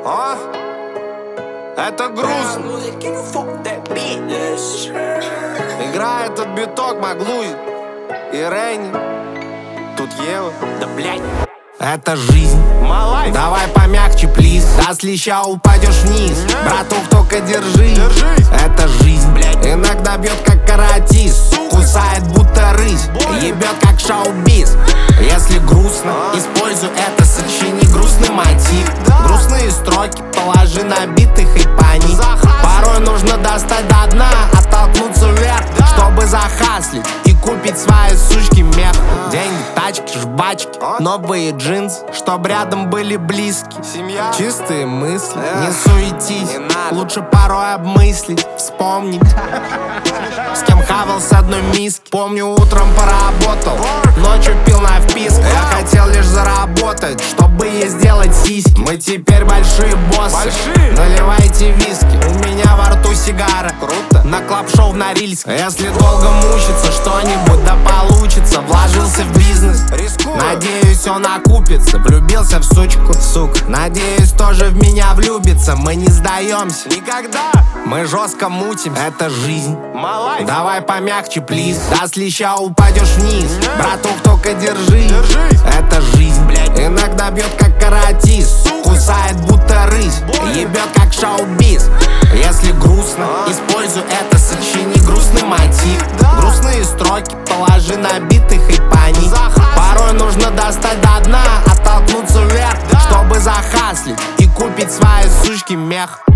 А? Это грустно. Играет этот биток Маглузи и Рейни. Тут Ева. Да блять. Это жизнь, Малай. давай помягче, плиз. Да с леща упадешь вниз. Братух, только держись. Это жизнь, блядь. Иногда бьет как каратист, кусает будто рысь, ебет как шоу-биз. Если грустно, используй это, сочини грустный мотив. Грустные строки положи на бит и хайпани. Порой нужно достать до дна, оттолкнуться вверх, чтобы захаслить и купить свои сучки мех. Деньги, тачки, жбачки, новые джинсы, чтоб рядом были близкие. Семья. Чистые мысли, не суетись, лучше порой обмыслить, вспомнить, с кем хавал с одной миски. Помню, утром поработал, ночью пил на вписк. Я хотел лишь заработать, чтобы ей сделать сиськи. Мы теперь большие боссы, наливайте виски. У меня во рту сигара, Круто. на клаб-шоу в Норильске. Если долго мучиться, что-нибудь да получится. Вложился в бизнес, Рискую. надеюсь, он окупится. Влюбился в сучку, сука, надеюсь, тоже в меня влюбится. Мы не сдаемся, Никогда. мы жестко мутим. Это жизнь, Малай. давай помягче, плиз. Да с леща упадешь вниз. Братух, только держись. Держись. Это жизнь, блядь. Иногда бьет как каратист, кусает будто рысь, ебет как шоу-биз. Если грустно, используй это, сочини грустный мотив. Грустные строки положи на бит и хайпани. Порой нужно достать до дна, оттолкнуться вверх, чтобы захаслить и купить свои сучки мех.